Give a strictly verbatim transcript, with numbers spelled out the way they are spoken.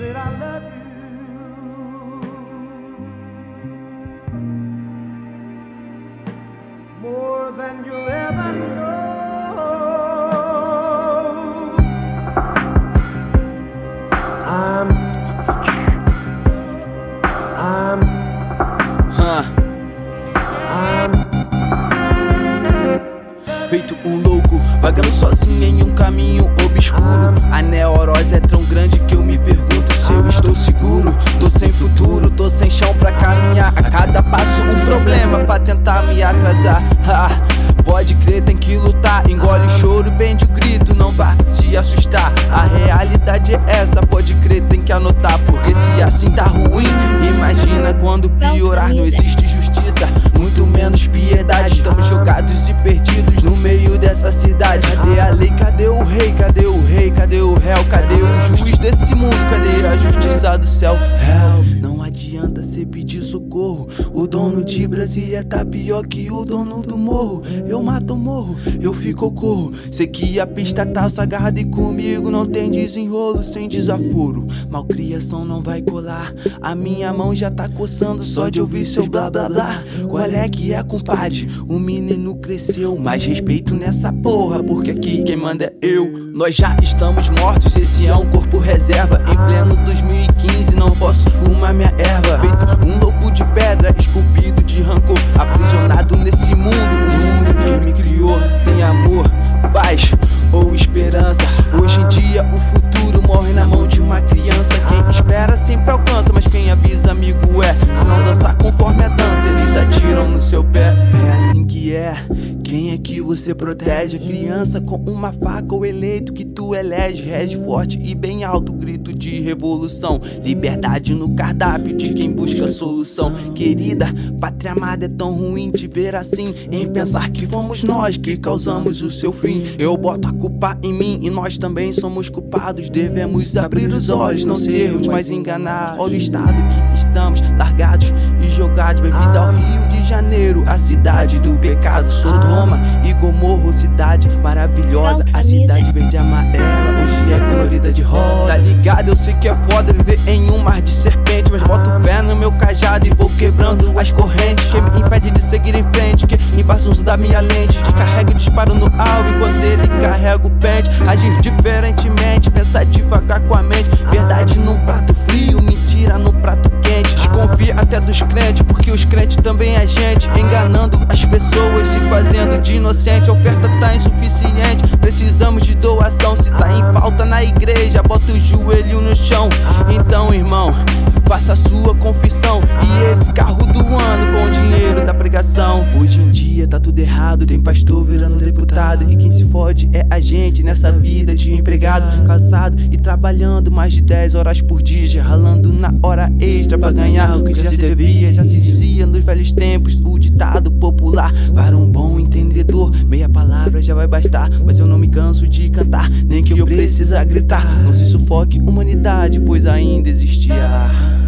said I love you more than you'll ever know. I'm, I'm, huh. I'm Feito um louco, vagando sozinho em um caminho obscuro. A neurose é tão grande que eu me pergunto se eu estou seguro. Tô sem futuro, tô sem chão pra caminhar. A cada passo um problema pra tentar me atrasar. Ha, pode crer, tem que lutar. Engole o choro, bende o grito, não vá se assustar. A realidade é essa, pode crer, tem que anotar. Porque se assim tá ruim, imagina quando piorar. Não existe justiça, muito menos piedade. Estamos jogados e perdidos no meio dessa cidade. Cadê a lei? Cadê o rei? Cadê o rei? Cadê o réu? Cadê o juiz desse mundo? Cadê a justiça do céu? Hell, não adianta cê pedir socorro. O dono de Brasília tá pior que o dono do morro. Eu mato o morro, eu fico ou corro. Sei que a pista tá sagrada e comigo não tem desenrolo sem desaforo. Malcriação não vai colar, a minha mão já tá coçando só de ouvir seu blá blá blá. Qual é que é, compadre? O menino cresceu, mais respeito nessa porra, porque aqui quem manda é eu. Nós já estamos mortos, esse é um corpo reserva. Em pleno dois mil e quinze não posso fumar minha erva. Feito um louco de pedra, esculpido de rancor, aprisionado nesse mundo, o mundo que me criou. Sem amor, paz ou esperança. Hoje em dia o futuro morre na mão de uma criança. Quem espera sempre alcança, mas quem avisa amigo é. Se não dançar conforme a dança, eles atiram no seu pé. É assim que é. Quem é que você protege? A criança com uma faca ou eleito que tu elege. Rege forte e bem alto, grito de revolução. Liberdade no cardápio de quem busca solução. Querida, pátria amada, é tão ruim te ver assim, em pensar que fomos nós que causamos o seu fim. Eu boto a culpa em mim e nós também somos culpados. Devemos abrir os olhos, não sermos mais enganados. Olha o estado que estamos, largados e jogados. Bem-vindo ao Rio de Janeiro, a cidade do pecado. Sodoma e Gomorra, cidade maravilhosa. A cidade verde e amarela, hoje é colorida de rosa. Tá ligado? Eu sei que é foda viver em um mar de serpente, mas boto fé no meu cajado e vou quebrando as correntes que me impede de seguir em frente, que embaça o uso da minha lente. De carrego e disparo no alvo enquanto ele carrega o pente. Agir diferentemente, pensar devagar com a mente. Verdade num prato frio, mentira num prato quente. Desconfia até dos crentes, porque os crentes também é gente, enganando as pessoas, se fazendo de inocente. A oferta tá insuficiente, precisamos de doação. Se tá em falta na igreja, bota o joelho no chão. Então, irmão, faça a sua confissão. E esse carro do ano com o dinheiro da pregação. Hoje em dia tá tudo errado, tem pastor virando deputado, e quem se fode é a gente nessa vida de empregado, casado e trabalhando mais de dez horas por dia, já ralando na hora extra pra ganhar o que já se devia. Já se dizia nos velhos tempos o ditado popular: para um bom entendedor, meia palavra já vai bastar. Mas eu não me canso de cantar, nem que eu precisa gritar. Não se sufoque, humanidade, pois ainda existe ar.